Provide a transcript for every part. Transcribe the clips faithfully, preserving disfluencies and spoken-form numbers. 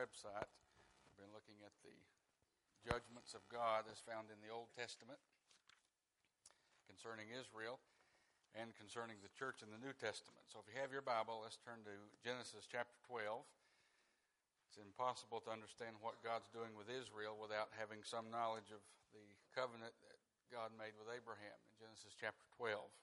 website. We've been looking at the judgments of God as found in the Old Testament concerning Israel and concerning the church in the New Testament. So if you have your Bible, let's turn to Genesis chapter twelve. It's impossible to understand what God's doing with Israel without having some knowledge of the covenant that God made with Abraham in Genesis chapter twelve.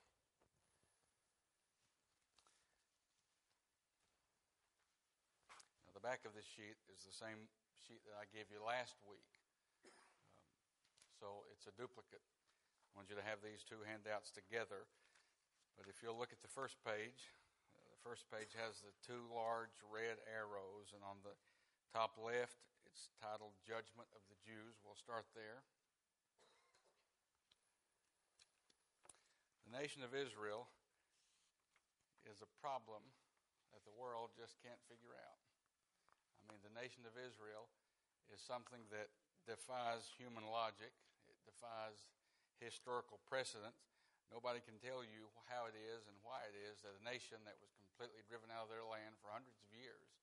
Now, the back of this sheet is the same sheet that I gave you last week. Um, so it's a duplicate. I want you to have these two handouts together. But if you'll look at the first page, uh, the first page has the two large red arrows, and on the top left, it's titled Judgment of the Jews. We'll start there. The nation of Israel is a problem that the world just can't figure out. I mean, the nation of Israel is something that defies human logic. It defies historical precedent. Nobody can tell you how it is and why it is that a nation that was completely driven out of their land for hundreds of years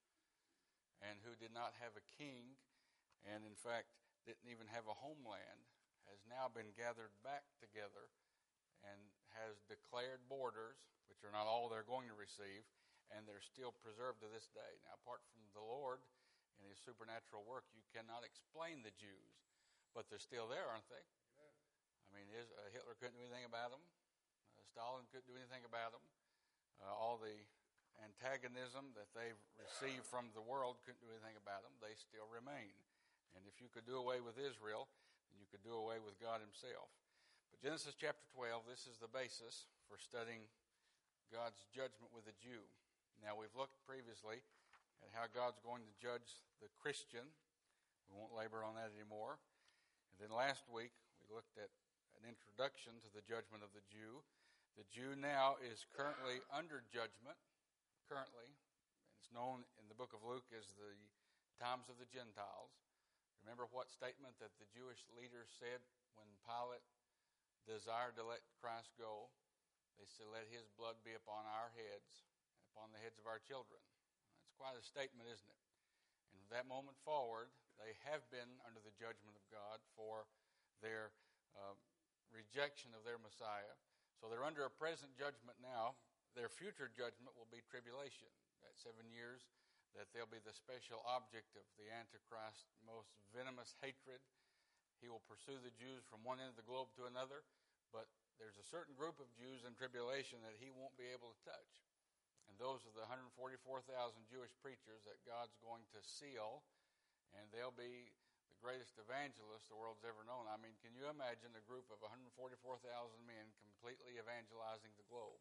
and who did not have a king and, in fact, didn't even have a homeland has now been gathered back together and has declared borders, which are not all they're going to receive, and they're still preserved to this day. Now, apart from the Lord and His supernatural work, you cannot explain the Jews, but they're still there, aren't they? Amen. I mean, is, uh, Hitler couldn't do anything about them. Uh, Stalin couldn't do anything about them. Uh, all the antagonism that they've received from the world couldn't do anything about them. They still remain. And if you could do away with Israel, then you could do away with God Himself. But Genesis chapter twelve, this is the basis for studying God's judgment with the Jew. Now, we've looked previously at how God's going to judge the Christian. We won't labor on that anymore. And then last week, we looked at an introduction to the judgment of the Jew. The Jew now is currently under judgment, currently. And it's known in the book of Luke as the times of the Gentiles. Remember what statement that the Jewish leaders said when Pilate desired to let Christ go? They said, "Let His blood be upon our heads and upon the heads of our children." That's quite a statement, isn't it? And from that moment forward, they have been under the judgment of God for their uh, rejection of their Messiah. So they're under a present judgment now. Their future judgment will be tribulation. That seven years that they'll be the special object of the Antichrist's most venomous hatred. He will pursue the Jews from one end of the globe to another, but there's a certain group of Jews in tribulation that he won't be able to touch. And those are the one hundred forty-four thousand Jewish preachers that God's going to seal, and they'll be the greatest evangelists the world's ever known. I mean, can you imagine a group of one hundred forty-four thousand men completely evangelizing the globe?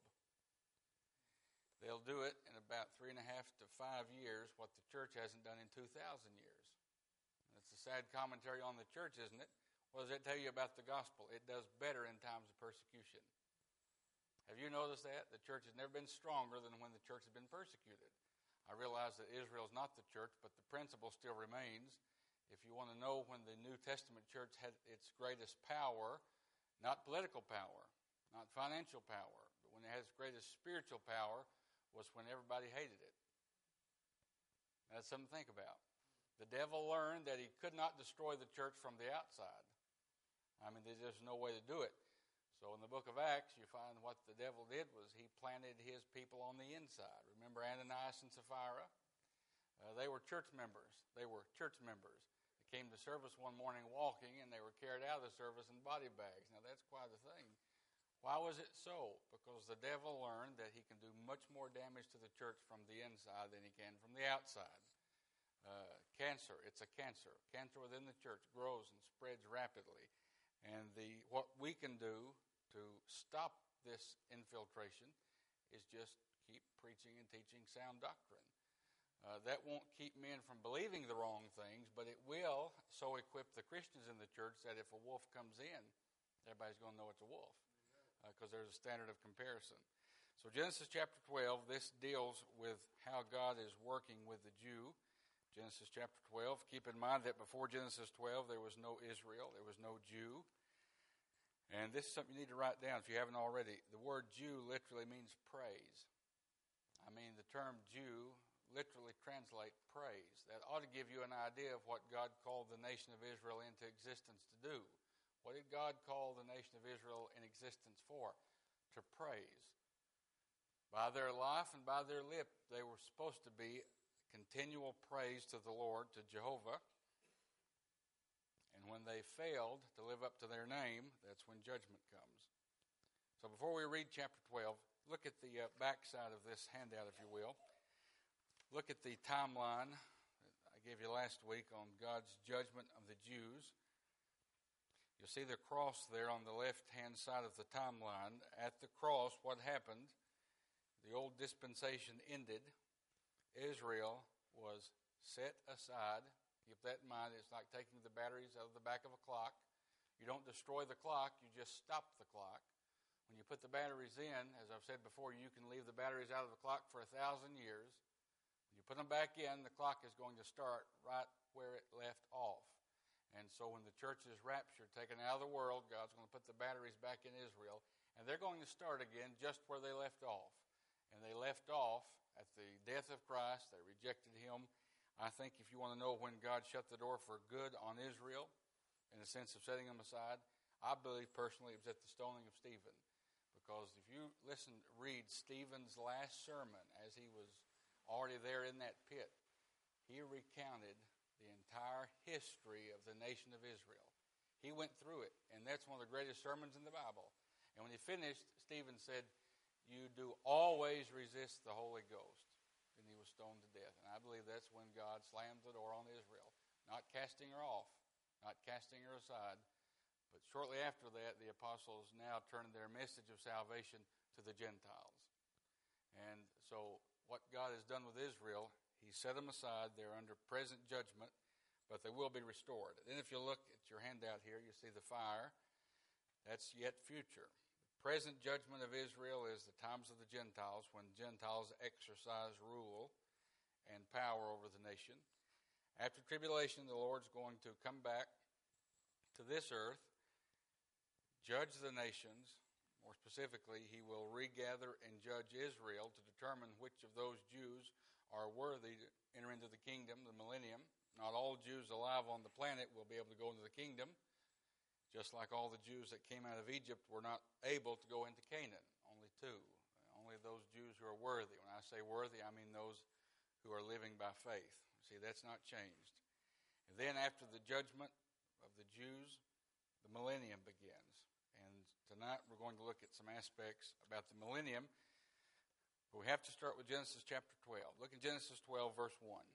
They'll do it in about three and a half to five years, what the church hasn't done in two thousand years. And it's a sad commentary on the church, isn't it? What does that tell you about the gospel? It does better in times of persecution. Have you noticed that? The church has never been stronger than when the church has been persecuted. I realize that Israel is not the church, but the principle still remains. If you want to know when the New Testament church had its greatest power, not political power, not financial power, but when it had its greatest spiritual power was when everybody hated it. That's something to think about. The devil learned that he could not destroy the church from the outside. I mean, there's just no way to do it. So in the book of Acts, you find what the devil did was he planted his people on the inside. Remember Ananias and Sapphira? Uh, they were church members. They were church members. They came to service one morning walking, and they were carried out of the service in body bags. Now, that's quite a thing. Why was it so? Because the devil learned that he can do much more damage to the church from the inside than he can from the outside. Uh, cancer, it's a cancer. Cancer within the church grows and spreads rapidly. And the what we can do to stop this infiltration is just keep preaching and teaching sound doctrine. Uh, that won't keep men from believing the wrong things, but it will so equip the Christians in the church that if a wolf comes in, everybody's going to know it's a wolf because uh, there's a standard of comparison. So Genesis chapter twelve, this deals with how God is working with the Jew. Genesis chapter twelve. Keep in mind that before Genesis twelve, there was no Israel, there was no Jew. And this is something you need to write down if you haven't already. The word Jew literally means praise. I mean, the term Jew literally translate praise. That ought to give you an idea of what God called the nation of Israel into existence to do. What did God call the nation of Israel in existence for? To praise. By their life and by their lip, they were supposed to be continual praise to the Lord, to Jehovah. And when they failed to live up to their name, that's when judgment comes. So before we read chapter twelve, look at the uh, back side of this handout, if you will. Look at the timeline I gave you last week on God's judgment of the Jews. You'll see the cross there on the left-hand side of the timeline. At the cross, what happened? The old dispensation ended. Israel was set aside. Keep that in mind. It's like taking the batteries out of the back of a clock. You don't destroy the clock, you just stop the clock. When you put the batteries in, as I've said before, you can leave the batteries out of the clock for a thousand years. When you put them back in, the clock is going to start right where it left off. And so when the church is raptured, taken out of the world, God's going to put the batteries back in Israel, and they're going to start again just where they left off. And they left off at the death of Christ. They rejected him. I think if you want to know when God shut the door for good on Israel, in the sense of setting them aside, I believe personally it was at the stoning of Stephen. Because if you listen, read Stephen's last sermon as he was already there in that pit, he recounted the entire history of the nation of Israel. He went through it, and that's one of the greatest sermons in the Bible. And when he finished, Stephen said, "You do always resist the Holy Ghost." And he was stoned to death. And I believe that's when God slammed the door on Israel. Not casting her off, not casting her aside. But shortly after that, the apostles now turned their message of salvation to the Gentiles. And so what God has done with Israel, he set them aside. They're under present judgment, but they will be restored. Then if you look at your handout here, you see the fire. That's yet future. Present judgment of Israel is the times of the Gentiles, when Gentiles exercise rule and power over the nation. After tribulation, the Lord's going to come back to this earth, judge the nations. More specifically, he will regather and judge Israel to determine which of those Jews are worthy to enter into the kingdom, the millennium. Not all Jews alive on the planet will be able to go into the kingdom. Just like all the Jews that came out of Egypt were not able to go into Canaan. Only two. Only those Jews who are worthy. When I say worthy, I mean those who are living by faith. See, that's not changed. And then after the judgment of the Jews, the millennium begins. And tonight we're going to look at some aspects about the millennium. But we have to start with Genesis chapter twelve. Look at Genesis twelve, verse one.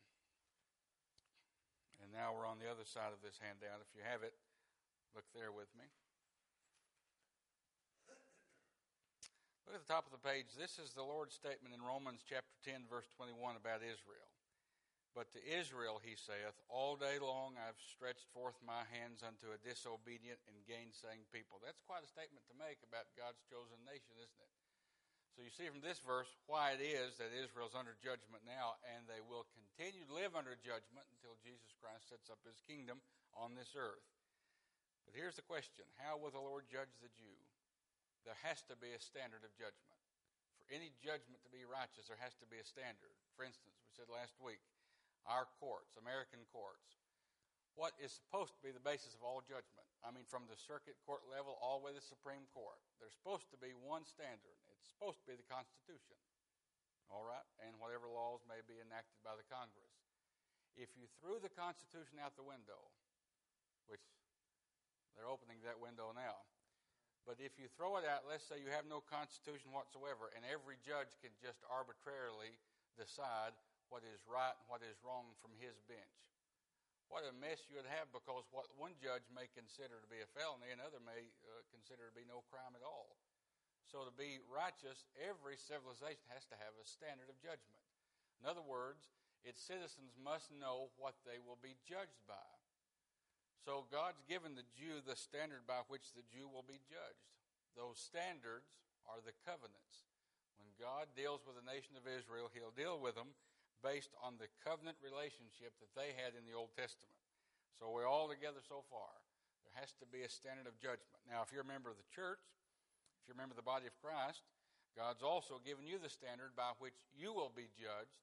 And now we're on the other side of this handout. If you have it, look there with me. Look at the top of the page. This is the Lord's statement in Romans chapter ten, verse twenty-one about Israel. "But to Israel he saith, All day long I've stretched forth my hands unto a disobedient and gainsaying people." That's quite a statement to make about God's chosen nation, isn't it? So you see from this verse why it is that Israel's under judgment now, and they will continue to live under judgment until Jesus Christ sets up his kingdom on this earth. But here's the question. How will the Lord judge the Jew? There has to be a standard of judgment. For any judgment to be righteous, there has to be a standard. For instance, we said last week, our courts, American courts, what is supposed to be the basis of all judgment? I mean, from the circuit court level all the way to the Supreme Court. There's supposed to be one standard. It's supposed to be the Constitution. All right? And whatever laws may be enacted by the Congress. If you threw the Constitution out the window, which they're opening that window now, but if you throw it out, let's say you have no Constitution whatsoever, and every judge can just arbitrarily decide what is right and what is wrong from his bench. What a mess you would have, because what one judge may consider to be a felony, another may uh, consider to be no crime at all. So to be righteous, every civilization has to have a standard of judgment. In other words, its citizens must know what they will be judged by. So God's given the Jew the standard by which the Jew will be judged. Those standards are the covenants. When God deals with the nation of Israel, he'll deal with them based on the covenant relationship that they had in the Old Testament. So we're all together so far. There has to be a standard of judgment. Now, if you're a member of the church, if you're a member of the body of Christ, God's also given you the standard by which you will be judged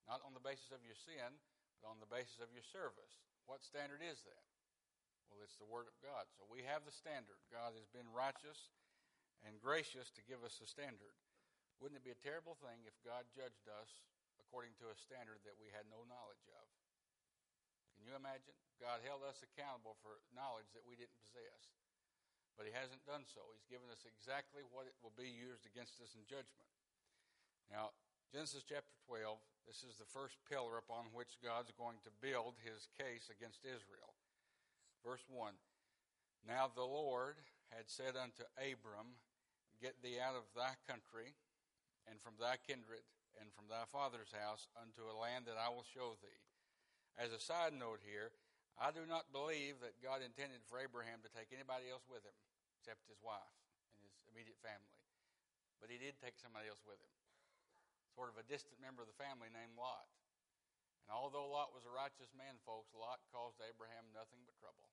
Not on the basis of your sin, but on the basis of your service. What standard is that? Well, it's the Word of God. So we have the standard. God has been righteous and gracious to give us a standard. Wouldn't it be a terrible thing if God judged us according to a standard that we had no knowledge of? Can you imagine? God held us accountable for knowledge that we didn't possess. But He hasn't done so. He's given us exactly what it will be used against us in judgment. Now, Genesis chapter twelve, this is the first pillar upon which God's going to build His case against Israel. Verse one, Now the Lord had said unto Abram, Get thee out of thy country, and from thy kindred, and from thy father's house, unto a land that I will show thee. As a side note here, I do not believe that God intended for Abraham to take anybody else with him, except his wife and his immediate family. But He did take somebody else with him, sort of a distant member of the family named Lot. And although Lot was a righteous man, folks, Lot caused Abraham nothing but trouble.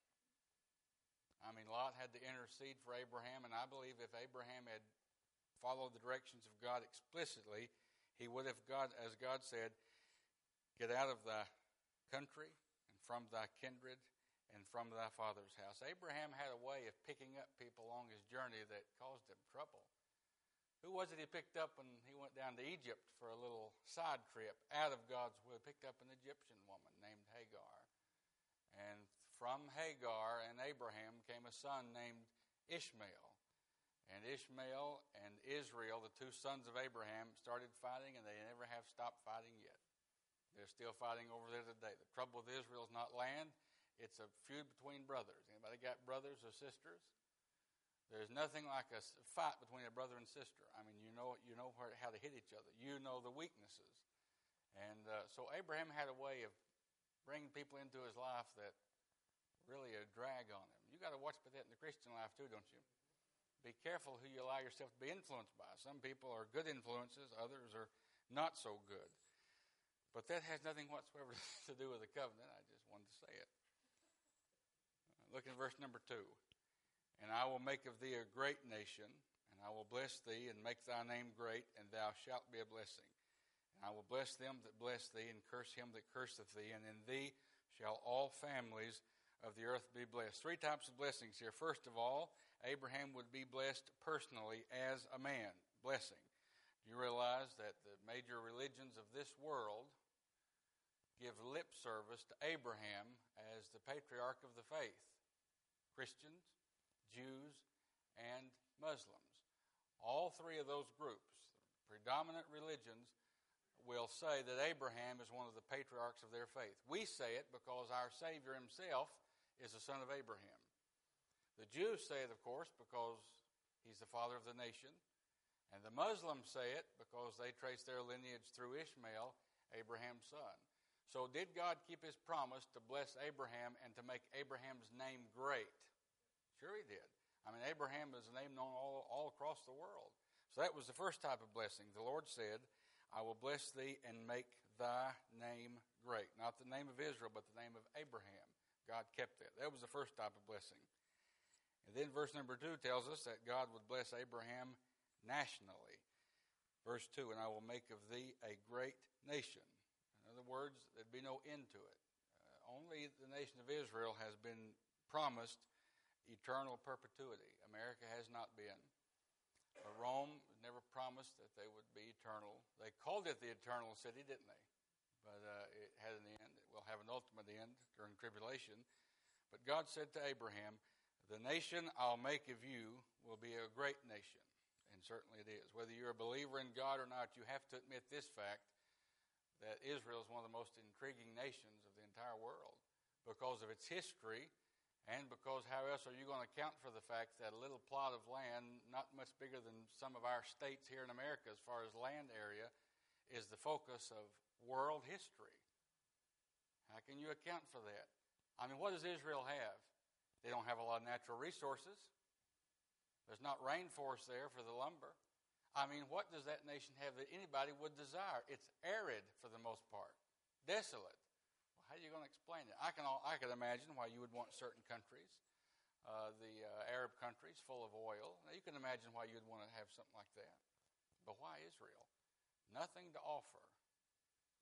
I mean, Lot had to intercede for Abraham, and I believe if Abraham had followed the directions of God explicitly, he would have, God, as God said, Get out of thy country, and from thy kindred, and from thy father's house. Abraham had a way of picking up people along his journey that caused him trouble. Who was it he picked up when he went down to Egypt for a little side trip out of God's will? He picked up an Egyptian woman named Hagar. And from Hagar and Abraham came a son named Ishmael. And Ishmael and Israel, the two sons of Abraham, started fighting, and they never have stopped fighting yet. They're still fighting over there today. The trouble with Israel is not land. It's a feud between brothers. Anybody got brothers or sisters? There's nothing like a fight between a brother and sister. I mean, you know you know where, how to hit each other. You know the weaknesses. And uh, so Abraham had a way of bringing people into his life that really a drag on him. You got to watch for that in the Christian life too, don't you? Be careful who you allow yourself to be influenced by. Some people are good influences. Others are not so good. But that has nothing whatsoever to do with the covenant. I just wanted to say it. Look at verse number two. And I will make of thee a great nation, and I will bless thee, and make thy name great, and thou shalt be a blessing. And I will bless them that bless thee, and curse him that curseth thee, and in thee shall all families of the earth be blessed. Three types of blessings here. First of all, Abraham would be blessed personally as a man. Blessing. Do you realize that the major religions of this world give lip service to Abraham as the patriarch of the faith? Christians, Jews, and Muslims. All three of those groups, the predominant religions, will say that Abraham is one of the patriarchs of their faith. We say it because our Savior Himself is the son of Abraham. The Jews say it, of course, because He's the father of the nation. And the Muslims say it because they trace their lineage through Ishmael, Abraham's son. So did God keep His promise to bless Abraham and to make Abraham's name great? Sure He did. I mean, Abraham is a name known all, all across the world. So that was the first type of blessing. The Lord said, I will bless thee and make thy name great. Not the name of Israel, but the name of Abraham. God kept that. That was the first type of blessing. And then verse number two tells us that God would bless Abraham nationally. Verse two, and I will make of thee a great nation. In other words, there'd be no end to it. Uh, only the nation of Israel has been promised eternal perpetuity. America has not been. Uh, Rome never promised that they would be eternal. They called it the eternal city, didn't they? But uh, it had an end. It will have an ultimate end during tribulation. But God said to Abraham, the nation I'll make of you will be a great nation. And certainly it is. Whether you're a believer in God or not, you have to admit this fact, that Israel is one of the most intriguing nations of the entire world because of its history. And because how else are you going to account for the fact that a little plot of land, not much bigger than some of our states here in America as far as land area, is the focus of world history? How can you account for that? I mean, what does Israel have? They don't have a lot of natural resources. There's not rainforest there for the lumber. I mean, what does that nation have that anybody would desire? It's arid for the most part, desolate. How are you going to explain it? I can I can imagine why you would want certain countries, uh, the uh, Arab countries full of oil. Now, you can imagine why you'd want to have something like that. But why Israel? Nothing to offer.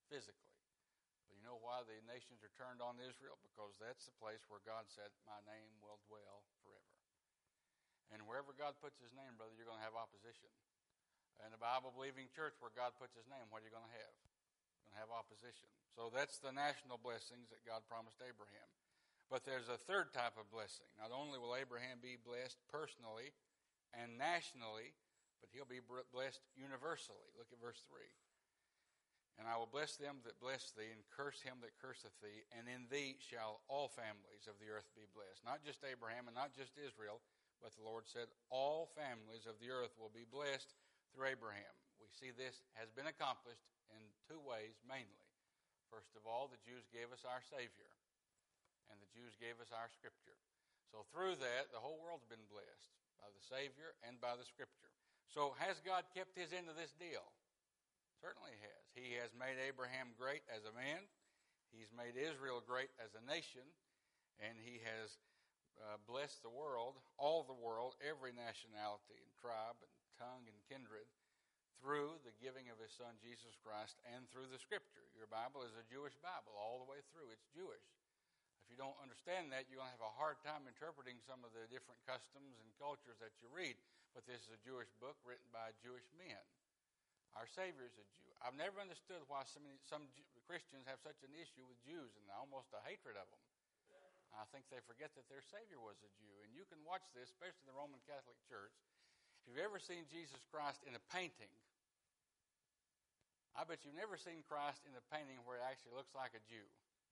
physically. But you know why the nations are turned on Israel? Because that's the place where God said, my name will dwell forever. And wherever God puts his name, brother, you're going to have opposition. In a Bible-believing church where God puts his name, what are you going to have? You're going to have opposition. So that's the national blessings that God promised Abraham. But there's a third type of blessing. Not only will Abraham be blessed personally and nationally, but he'll be blessed universally. Look at verse three. And I will bless them that bless thee, and curse him that curseth thee, and in thee shall all families of the earth be blessed. Not just Abraham and not just Israel, but the Lord said all families of the earth will be blessed through Abraham. We see this has been accomplished in two ways mainly. First of all, the Jews gave us our Savior, and the Jews gave us our Scripture. So through that, the whole world's been blessed by the Savior and by the Scripture. So has God kept his end of this deal? Certainly he has. He has made Abraham great as a man. He's made Israel great as a nation. And he has uh, blessed the world, all the world, every nationality and tribe and tongue and kindred through the giving of his son Jesus Christ and through the Scripture. Your Bible is a Jewish Bible all the way through. It's Jewish. If you don't understand that, you're going to have a hard time interpreting some of the different customs and cultures that you read. But this is a Jewish book written by Jewish men. Our Savior is a Jew. I've never understood why so many, some Christians have such an issue with Jews and almost a hatred of them. I think they forget that their Savior was a Jew. And you can watch this, especially in the Roman Catholic Church. If you've ever seen Jesus Christ in a painting, I bet you've never seen Christ in a painting where it actually looks like a Jew.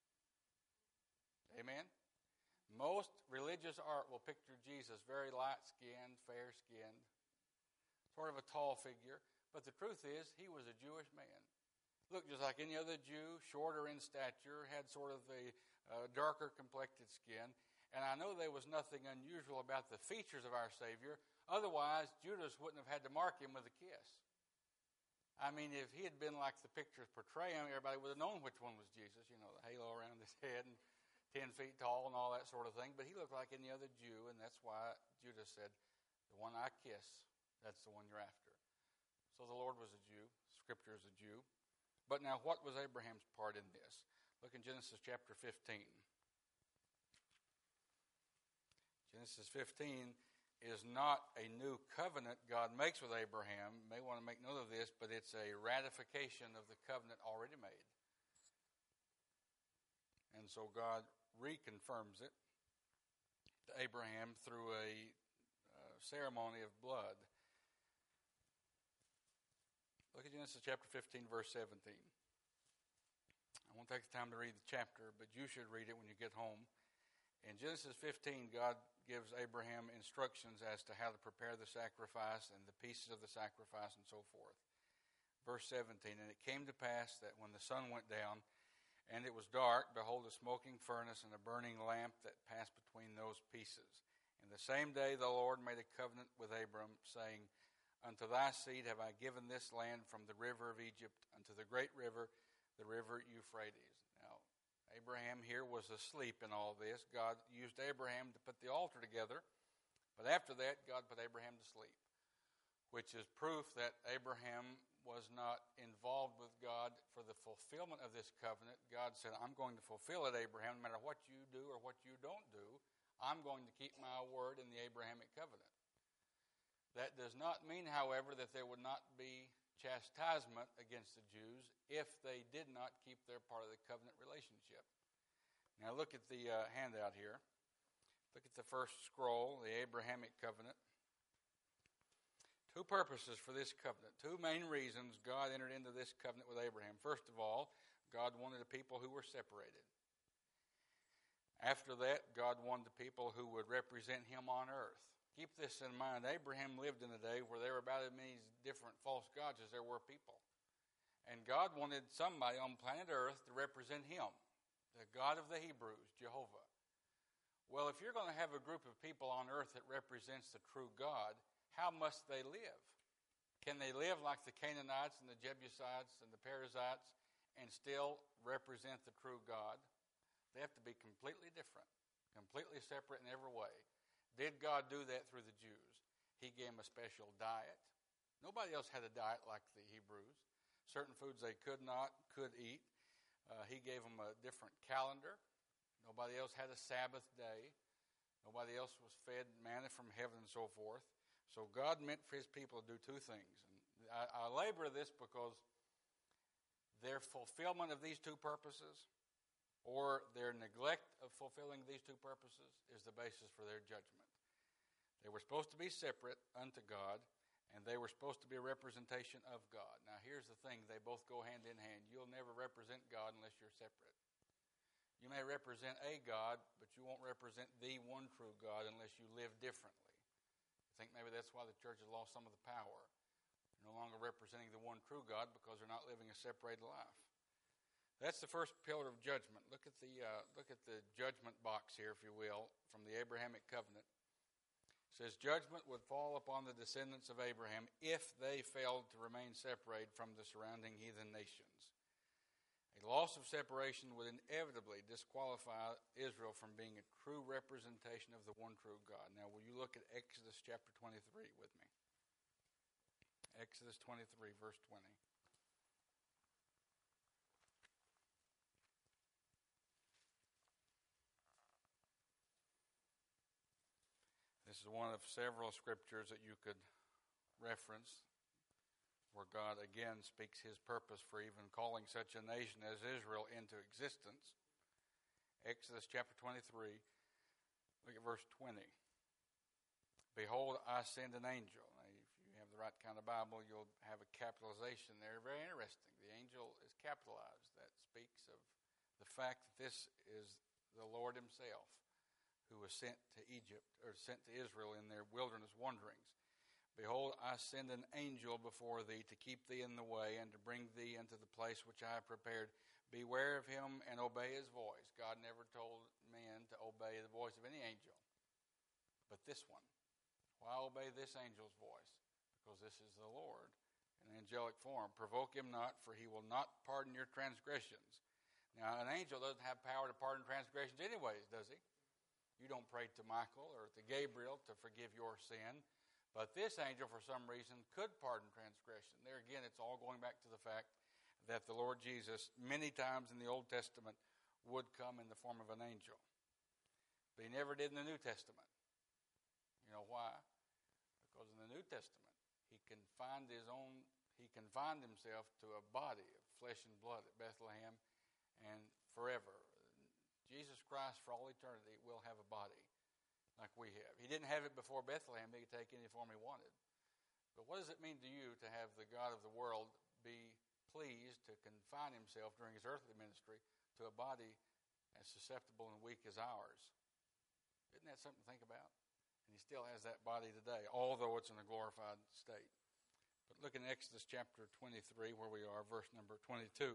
Amen? Most religious art will picture Jesus very light-skinned, fair-skinned, sort of a tall figure. But the truth is, he was a Jewish man. Looked just like any other Jew, shorter in stature, had sort of a uh, darker complected skin. And I know there was nothing unusual about the features of our Savior. Otherwise, Judas wouldn't have had to mark him with a kiss. I mean, if he had been like the pictures portray him, everybody would have known which one was Jesus. You know, the halo around his head and ten feet tall and all that sort of thing. But he looked like any other Jew, and that's why Judas said, the one I kiss, that's the one you're after. So the Lord was a Jew. Scripture is a Jew. But now, what was Abraham's part in this? Look in Genesis chapter fifteen. Genesis fifteen is not a new covenant God makes with Abraham. You may want to make note of this, but it's a ratification of the covenant already made. And so God reconfirms it to Abraham through a uh, ceremony of blood. Look at Genesis chapter fifteen, verse seventeen. I won't take the time to read the chapter, but you should read it when you get home. In Genesis fifteen, God gives Abraham instructions as to how to prepare the sacrifice and the pieces of the sacrifice and so forth. Verse seventeen, and it came to pass that when the sun went down and it was dark, behold, a smoking furnace and a burning lamp that passed between those pieces. And the same day the Lord made a covenant with Abram, saying, unto thy seed have I given this land from the river of Egypt unto the great river, the river Euphrates. Now, Abraham here was asleep in all this. God used Abraham to put the altar together. But after that, God put Abraham to sleep, which is proof that Abraham was not involved with God for the fulfillment of this covenant. God said, I'm going to fulfill it, Abraham, no matter what you do or what you don't do. I'm going to keep my word in the Abrahamic covenant. That does not mean, however, that there would not be chastisement against the Jews if they did not keep their part of the covenant relationship. Now look at the uh, handout here. Look at the first scroll, the Abrahamic covenant. Two purposes for this covenant. Two main reasons God entered into this covenant with Abraham. First of all, God wanted a people who were separated. After that, God wanted the people who would represent him on earth. Keep this in mind. Abraham lived in a day where there were about as many different false gods as there were people. And God wanted somebody on planet Earth to represent him, the God of the Hebrews, Jehovah. Well, if you're going to have a group of people on earth that represents the true God, how must they live? Can they live like the Canaanites and the Jebusites and the Perizzites and still represent the true God? They have to be completely different, completely separate in every way. Did God do that through the Jews? He gave them a special diet. Nobody else had a diet like the Hebrews. certain foods they could not, could eat. Uh, he gave them a different calendar. Nobody else had a Sabbath day. Nobody else was fed manna from heaven and so forth. So God meant for his people to do two things. And I, I labor this because their fulfillment of these two purposes or their neglect of fulfilling these two purposes is the basis for their judgment. They were supposed to be separate unto God, and they were supposed to be a representation of God. Now, here's the thing. They both go hand in hand. You'll never represent God unless you're separate. You may represent a God, but you won't represent the one true God unless you live differently. I think maybe that's why the church has lost some of the power. They're no longer representing the one true God because they're not living a separated life. That's the first pillar of judgment. Look at the uh, look at the judgment box here, if you will, from the Abrahamic covenant. It says judgment would fall upon the descendants of Abraham if they failed to remain separated from the surrounding heathen nations. A loss of separation would inevitably disqualify Israel from being a true representation of the one true God. Now, will you look at Exodus chapter twenty-three with me? Exodus twenty-three, verse twenty. This is one of several scriptures that you could reference where God again speaks his purpose for even calling such a nation as Israel into existence. Exodus chapter twenty-three, look at verse twenty. Behold, I send an angel. Now, if you have the right kind of Bible, you'll have a capitalization there. Very interesting. The angel is capitalized. That speaks of the fact that this is the Lord himself who was sent to Egypt, or sent to Israel in their wilderness wanderings. Behold, I send an angel before thee to keep thee in the way and to bring thee into the place which I have prepared. Beware of him and obey his voice. God never told men to obey the voice of any angel, but this one. Why obey this angel's voice? Because this is the Lord in angelic form. Provoke him not, for he will not pardon your transgressions. Now, an angel doesn't have power to pardon transgressions anyways, does he? You don't pray to Michael or to Gabriel to forgive your sin. But this angel, for some reason, could pardon transgression. There again, it's all going back to the fact that the Lord Jesus, many times in the Old Testament, would come in the form of an angel. But he never did in the New Testament. You know why? Because in the New Testament, he confined his own, he confined himself to a body of flesh and blood at Bethlehem and forever. Jesus Christ, for all eternity, will have a body like we have. He didn't have it before Bethlehem. He could take any form he wanted. But what does it mean to you to have the God of the world be pleased to confine himself during his earthly ministry to a body as susceptible and weak as ours? Isn't that something to think about? And he still has that body today, although it's in a glorified state. But look in Exodus chapter twenty-three, where we are, verse number twenty-two.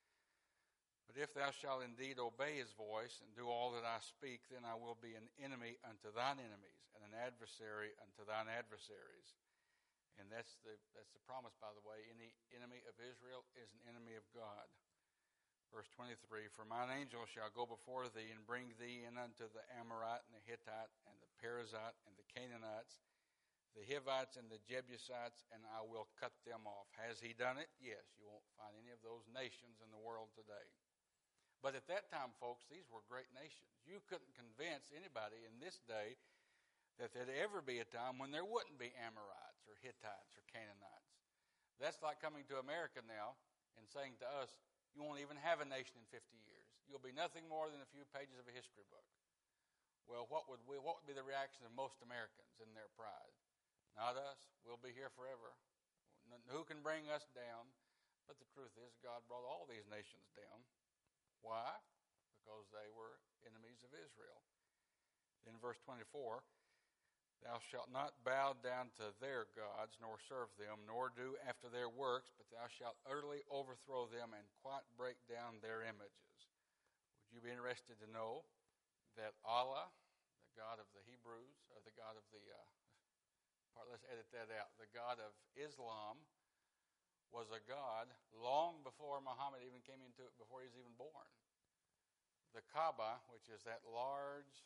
But if thou shalt indeed obey his voice and do all that I speak, then I will be an enemy unto thine enemies and an adversary unto thine adversaries. And that's the that's the promise, by the way. Any enemy of Israel is an enemy of God. Verse twenty-three, for mine angel shall go before thee and bring thee in unto the Amorite and the Hittite and the Perizzite and the Canaanites, the Hivites and the Jebusites, and I will cut them off. Has he done it? Yes. You won't find any of those nations in the world today. But at that time, folks, these were great nations. You couldn't convince anybody in this day that there'd ever be a time when there wouldn't be Amorites or Hittites or Canaanites. That's like coming to America now and saying to us, you won't even have a nation in fifty years. You'll be nothing more than a few pages of a history book. Well, what would we, what would be the reaction of most Americans in their pride? Not us. We'll be here forever. Who can bring us down? But the truth is, God brought all these nations down. Why? Because they were enemies of Israel. In verse twenty-four, thou shalt not bow down to their gods, nor serve them, nor do after their works, but thou shalt utterly overthrow them and quite break down their images. Would you be interested to know that Allah, the God of the Hebrews, or the God of the, uh, part, let's edit that out, the God of Islam, was a god long before Muhammad even came into it, before he was even born. The Kaaba, which is that large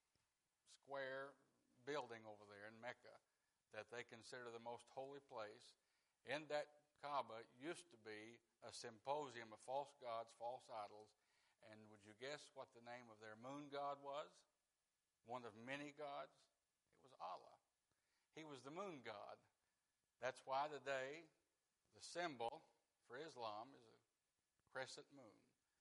square building over there in Mecca that they consider the most holy place, in that Kaaba used to be a symposium of false gods, false idols. And would you guess what the name of their moon god was? One of many gods? It was Allah. He was the moon god. That's why today the symbol for Islam is a crescent moon.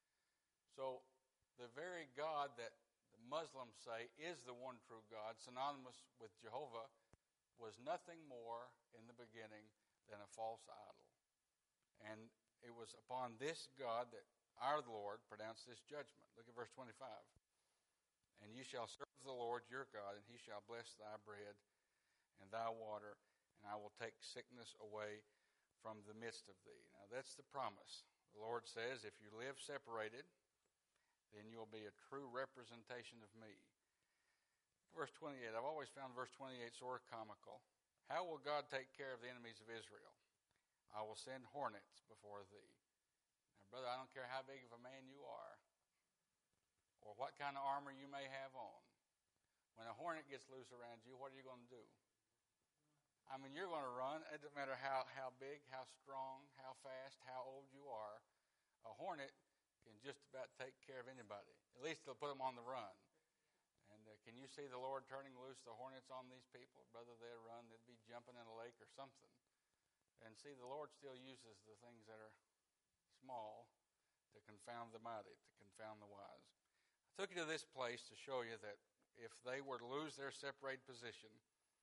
So the very God that the Muslims say is the one true God, synonymous with Jehovah, was nothing more in the beginning than a false idol. And it was upon this God that our Lord pronounced this judgment. Look at verse twenty-five. And you shall serve the Lord your God, and he shall bless thy bread and thy water, and I will take sickness away from the midst of thee. Now that's the promise. The Lord says, if you live separated, then you'll be a true representation of me. Verse twenty-eight, I've always found verse twenty-eight sort of comical. How will God take care of the enemies of Israel? I will send hornets before thee. Now, brother, I don't care how big of a man you are or what kind of armor you may have on. When a hornet gets loose around you, what are you going to do? I mean, you're going to run. It doesn't matter how, how big, how strong, how fast, how old you are. A hornet can just about take care of anybody. At least they'll put them on the run. And uh, can you see the Lord turning loose the hornets on these people? Brother, they'd run. They'd be jumping in a lake or something. And see, the Lord still uses the things that are small to confound the mighty, to confound the wise. I took you to this place to show you that if they were to lose their separated position,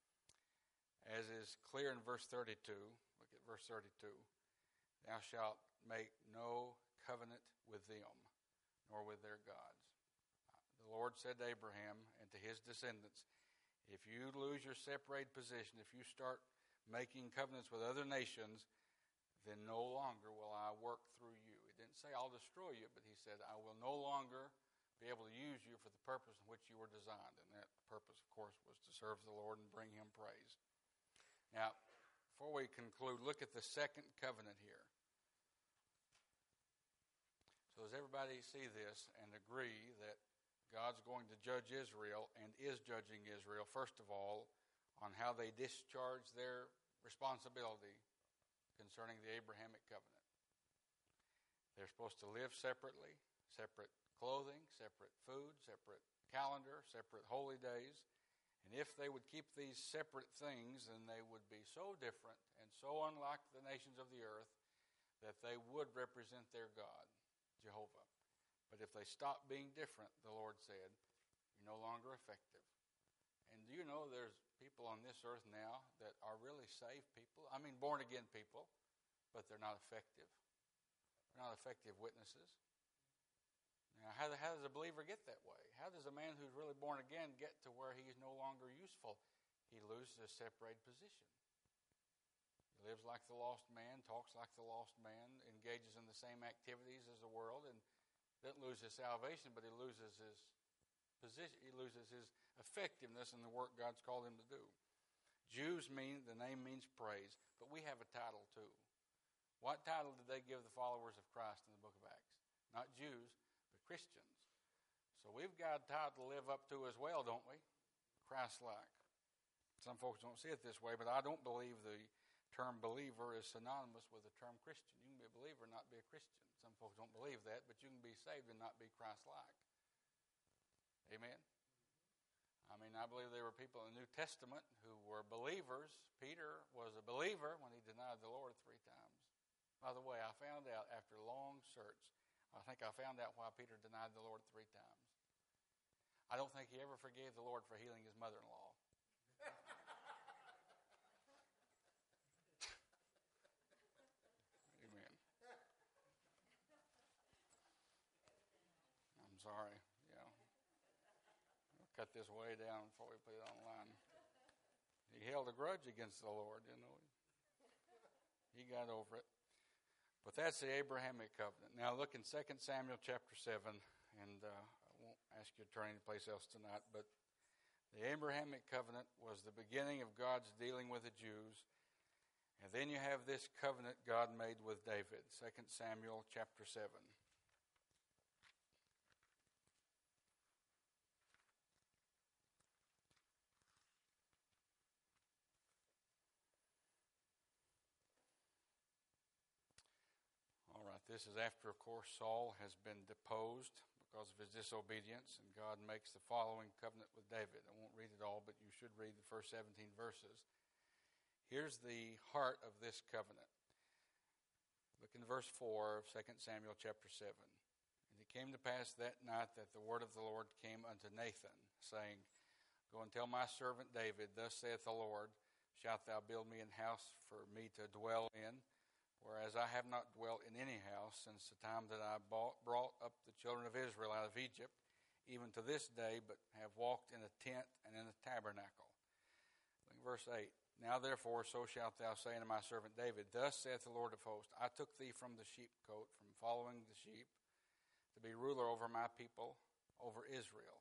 as is clear in verse thirty-two, look at verse thirty-two, thou shalt make no covenant with them, nor with their gods. The Lord said to Abraham and to his descendants, if you lose your separated position, if you start making covenants with other nations, then no longer will I work through you. He didn't say I'll destroy you, but he said I will no longer be able to use you for the purpose in which you were designed. And that purpose, of course, was to serve the Lord and bring him praise. Now, before we conclude, look at the second covenant here. So does everybody see this and agree that God's going to judge Israel and is judging Israel, first of all, on how they discharge their responsibility concerning the Abrahamic covenant? They're supposed to live separately, separate clothing, separate food, separate calendar, separate holy days. And if they would keep these separate things, then they would be so different and so unlike the nations of the earth that they would represent their God, Jehovah. But if they stop being different, the Lord said, you're no longer effective. And do you know there's people on this earth now that are really saved people? I mean, born-again people, but they're not effective. They're not effective witnesses. Now, how, how does a believer get that way? How does a man who's really born again get to where he's no longer useful? He loses a separated position. He lives like the lost man, talks like the lost man, engages in the same activities as the world, and doesn't lose his salvation, but he loses his position. He loses his effectiveness in the work God's called him to do. Jews mean, the name means praise, but we have a title too. What title did they give the followers of Christ in the book of Acts? Not Jews, but Christians. So we've got a title to live up to as well, don't we? Christ-like. Some folks don't see it this way, but I don't believe the term believer is synonymous with the term Christian. You can be a believer and not be a Christian. Some folks don't believe that, but you can be saved and not be Christ-like. Amen? I mean, I believe there were people in the New Testament who were believers. Peter was a believer when he denied the Lord three times. By the way, I found out after a long search, I think I found out why Peter denied the Lord three times. I don't think he ever forgave the Lord for healing his mother-in-law. Amen. I'm sorry. You know, we'll cut this way down before we put it online. He held a grudge against the Lord, you know. He got over it. But that's the Abrahamic covenant. Now look in Second Samuel chapter seven, and uh, I won't ask you to turn anyplace else tonight, but the Abrahamic covenant was the beginning of God's dealing with the Jews. And then you have this covenant God made with David, Second Samuel chapter seven. This is after, of course, Saul has been deposed because of his disobedience, and God makes the following covenant with David. I won't read it all, but you should read the first seventeen verses. Here's the heart of this covenant. Look in verse four of Second Samuel chapter seven. And it came to pass that night that the word of the Lord came unto Nathan, saying, Go and tell my servant David, Thus saith the Lord, Shalt thou build me an house for me to dwell in? Whereas I have not dwelt in any house since the time that I bought, brought up the children of Israel out of Egypt, even to this day, but have walked in a tent and in a tabernacle. Look at verse eight. Now therefore, so shalt thou say unto my servant David, Thus saith the Lord of hosts, I took thee from the sheepcote, from following the sheep, to be ruler over my people, over Israel.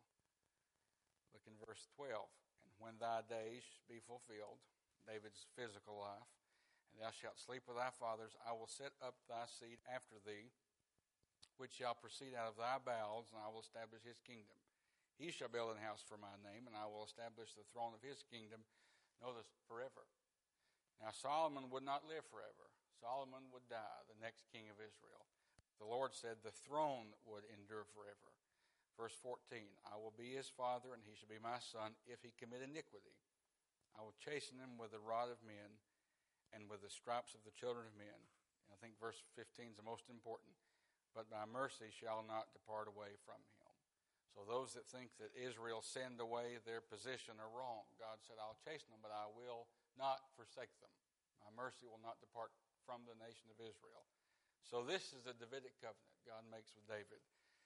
Look in verse twelve. And when thy days be fulfilled, David's physical life, and thou shalt sleep with thy fathers, I will set up thy seed after thee, which shall proceed out of thy bowels, and I will establish his kingdom. He shall build an house for my name, and I will establish the throne of his kingdom, notice, forever. Now Solomon would not live forever. Solomon would die, the next king of Israel. The Lord said the throne would endure forever. Verse fourteen, I will be his father, and he shall be my son, if he commit iniquity. I will chasten him with the rod of men, and with the stripes of the children of men. And I think verse fifteen is the most important. But my mercy shall not depart away from him. So those that think that Israel sinned away their position are wrong. God said, I'll chasten them, but I will not forsake them. My mercy will not depart from the nation of Israel. So this is the Davidic covenant God makes with David.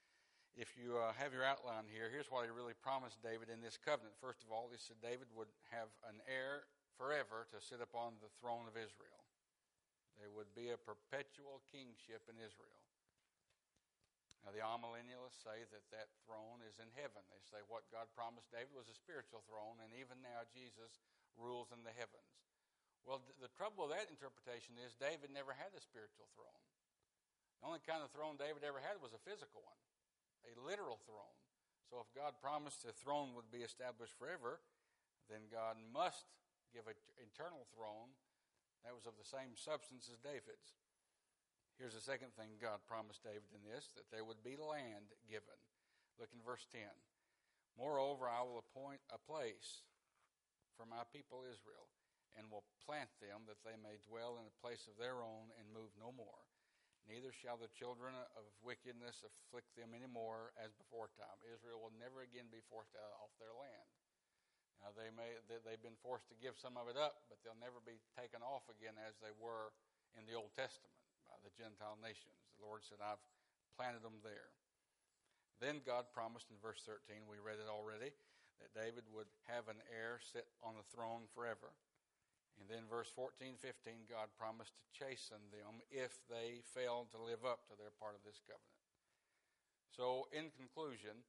If you uh, have your outline here, here's what he really promised David in this covenant. First of all, he said David would have an heir forever to sit upon the throne of Israel. There would be a perpetual kingship in Israel. Now, the amillennialists say that that throne is in heaven. They say what God promised David was a spiritual throne, and even now Jesus rules in the heavens. Well, the trouble with that interpretation is David never had a spiritual throne. The only kind of throne David ever had was a physical one, a literal throne. So if God promised the throne would be established forever, then God must give an eternal throne that was of the same substance as David's. Here's the second thing God promised David in this, that there would be land given. Look in verse ten. Moreover, I will appoint a place for my people Israel, and will plant them that they may dwell in a place of their own and move no more. Neither shall the children of wickedness afflict them any more as before time. Israel will never again be forced out off their land. Now, they may, they've been forced to give some of it up, but they'll never be taken off again as they were in the Old Testament. The Gentile nations. The Lord said, I've planted them there. Then God promised in verse thirteen, we read it already, that David would have an heir sit on the throne forever. And then verse fourteen, fifteen, God promised to chasten them if they failed to live up to their part of this covenant. So in conclusion,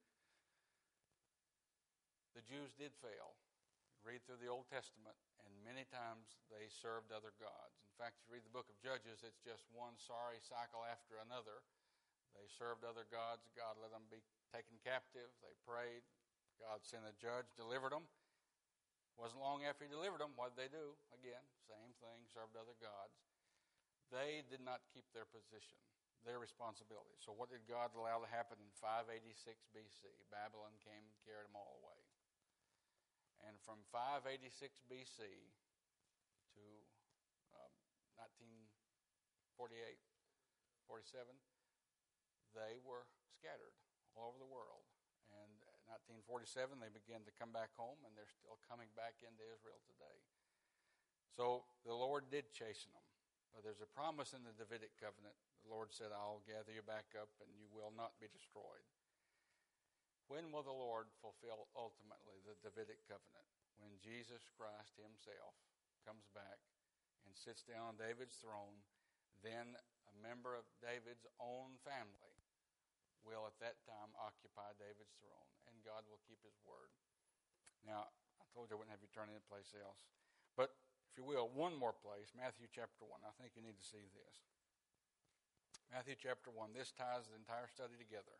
the Jews did fail. Read through the Old Testament, and many times they served other gods. In fact, if you read the book of Judges, it's just one sorry cycle after another. They served other gods. God let them be taken captive. They prayed. God sent a judge, delivered them. Wasn't long after he delivered them, what did they do? Again, same thing, served other gods. They did not keep their position, their responsibility. So what did God allow to happen in five eighty-six B C? Babylon came and carried them all away. And from five eighty-six B C to um, nineteen forty-eight, forty-seven, they were scattered all over the world. And in nineteen forty-seven, they began to come back home, and they're still coming back into Israel today. So the Lord did chasten them. But there's a promise in the Davidic covenant. The Lord said, I'll gather you back up, and you will not be destroyed. When will the Lord fulfill ultimately the Davidic covenant? When Jesus Christ himself comes back and sits down on David's throne, then a member of David's own family will at that time occupy David's throne, and God will keep his word. Now, I told you I wouldn't have you turn any place else. But, if you will, one more place, Matthew chapter one. I think you need to see this. Matthew chapter one. This ties the entire study together.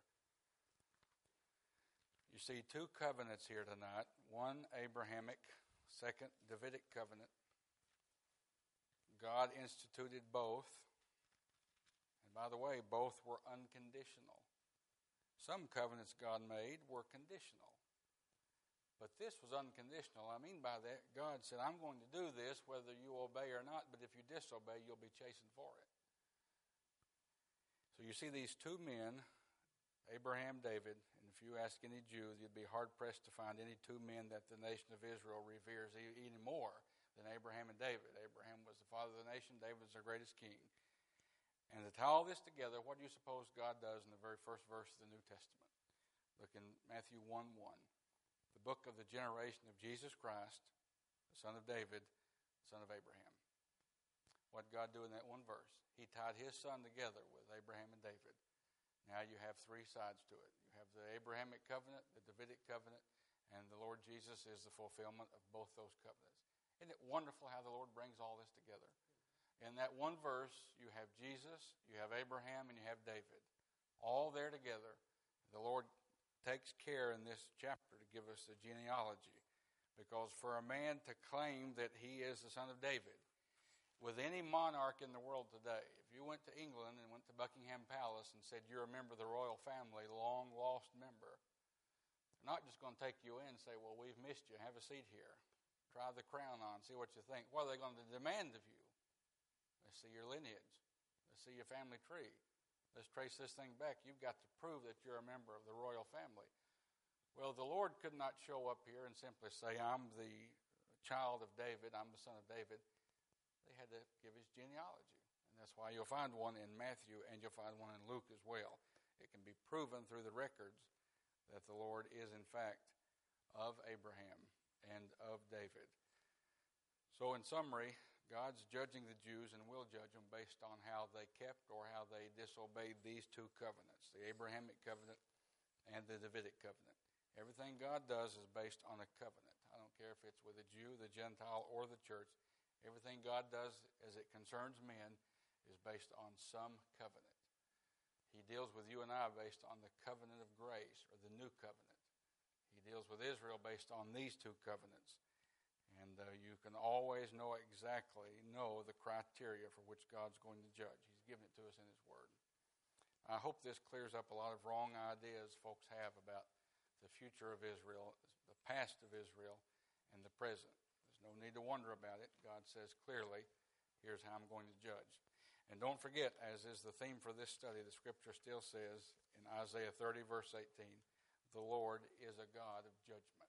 You see two covenants here tonight. One Abrahamic, second Davidic covenant. God instituted both. And by By the way, both were unconditional. Some covenants God made were conditional. But this was unconditional. I mean by that, God said, I'm going to do this whether you obey or not, but if you disobey, you'll be chastened for it. So you see these two men, Abraham, David, and if you ask any Jew, you'd be hard-pressed to find any two men that the nation of Israel reveres any more than Abraham and David. Abraham was the father of the nation. David was their greatest king. And to tie all this together, what do you suppose God does in the very first verse of the New Testament? Look in Matthew one one. The book of the generation of Jesus Christ, the son of David, the son of Abraham. What did God do in that one verse? He tied his son together with Abraham and David. Now you have three sides to it. You have the Abrahamic covenant, the Davidic covenant, and the Lord Jesus is the fulfillment of both those covenants. Isn't it wonderful how the Lord brings all this together? In that one verse, you have Jesus, you have Abraham, and you have David. All there together. The Lord takes care in this chapter to give us the genealogy. Because for a man to claim that he is the son of David, with any monarch in the world today, if you went to England and went to Buckingham Palace and said you're a member of the royal family, long lost member, they're not just going to take you in and say, well, we've missed you, have a seat here. Try the crown on, see what you think. What are they going to demand of you? Let's see your lineage. Let's see your family tree. Let's trace this thing back. You've got to prove that you're a member of the royal family. Well, the Lord could not show up here and simply say, I'm the child of David, I'm the son of David. They had to give his genealogy. And that's why you'll find one in Matthew and you'll find one in Luke as well. It can be proven through the records that the Lord is, in fact, of Abraham and of David. So in summary, God's judging the Jews and will judge them based on how they kept or how they disobeyed these two covenants, the Abrahamic covenant and the Davidic covenant. Everything God does is based on a covenant. I don't care if it's with a Jew, the Gentile, or the church. Everything God does as it concerns men is based on some covenant. He deals with you and I based on the covenant of grace or the new covenant. He deals with Israel based on these two covenants. And uh, you can always know exactly, know the criteria for which God's going to judge. He's given it to us in His Word. I hope this clears up a lot of wrong ideas folks have about the future of Israel, the past of Israel, and the present. There's no need to wonder about it. God says clearly, here's how I'm going to judge. And don't forget, as is the theme for this study, the Scripture still says in Isaiah thirty, verse eighteen, the Lord is a God of judgment.